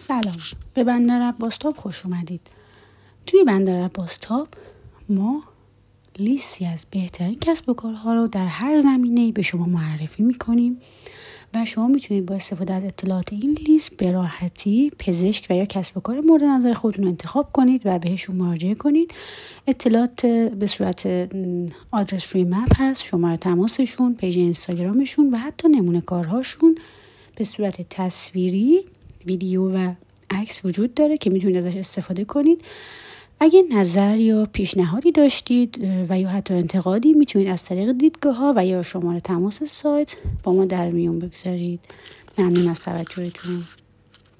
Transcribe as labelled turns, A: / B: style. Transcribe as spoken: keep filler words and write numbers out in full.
A: سلام، به بندر عباس تاب خوش اومدید. توی بندر عباس تاب ما لیستی از بهترین کسب و کارها رو در هر زمینه‌ای به شما معرفی میکنیم و شما میتونید با استفاده از اطلاعات این لیست به راحتی پزشک و یا کسب و کار مورد نظر خودتون رو انتخاب کنید و بهشون مراجعه کنید. اطلاعات به صورت آدرس روی مپ هست، شماره تماسشون، پیج اینستاگرامشون و حتی نمونه کارهاشون به صورت تصویری، ویدیو و عکس وجود داره که میتونید ازش استفاده کنید. اگه نظر یا پیشنهادی داشتید و یا حتی انتقادی میتونید از طریق دیدگاه ها و یا شماره تماس سایت با ما در میون بگذارید. ممنون از توجهتون.